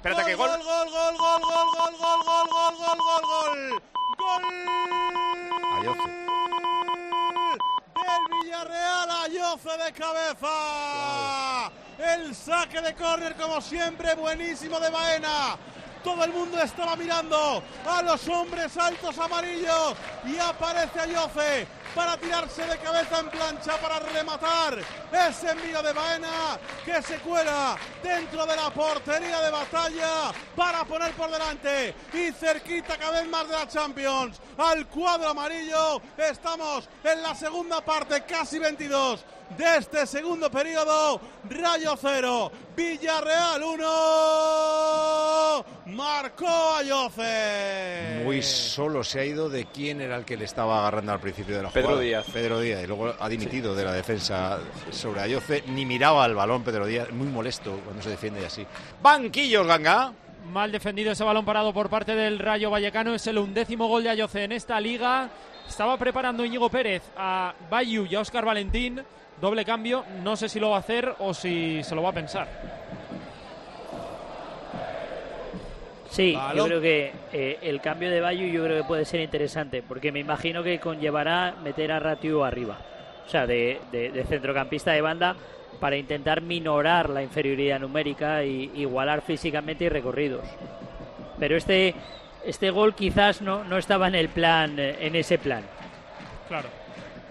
Espérate que gol. Gol Ayoce. del Villarreal, Ayoce de cabeza. El saque de córner, como siempre, buenísimo de Baena. Todo el mundo estaba mirando a los hombres altos amarillos y aparece Ayoce para tirarse de cabeza en plancha para rematar ese envío de Baena que se cuela dentro de la portería de Batalla para poner por delante y cerquita cada vez más de la Champions al cuadro amarillo. Estamos en la segunda parte, casi 22 de este segundo periodo. Rayo 0, Villarreal 1. Marcó Ayoce. Muy solo se ha ido de quién era el que le estaba agarrando al principio de la jugada. Pedro Díaz, y luego ha dimitido de la defensa sobre Ayoce. Ni miraba al balón Pedro Díaz, muy molesto cuando se defiende así. Banquillos, Ganga. Mal defendido ese balón parado por parte del Rayo Vallecano. Es el 11º gol de Ayoce en esta liga. Estaba preparando Íñigo Pérez a Bayu y a Óscar Valentín. Doble cambio, no sé si lo va a hacer o si se lo va a pensar. Sí, yo creo que el cambio de Bayu yo creo que puede ser interesante, porque me imagino que conllevará meter a Ratiu arriba, o sea, de centrocampista de banda, para intentar minorar la inferioridad numérica y igualar físicamente y recorridos. Pero este gol quizás no estaba en el plan, en ese plan. Claro.